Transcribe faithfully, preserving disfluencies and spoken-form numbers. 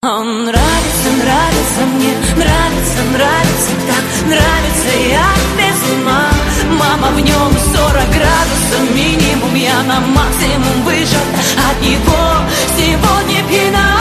Он нравится, нравится мне, нравится, нравится так, нравится я без ума. Мама, в нем сорок градусов минимум, я на максимум выжата от него сегодня пьяна.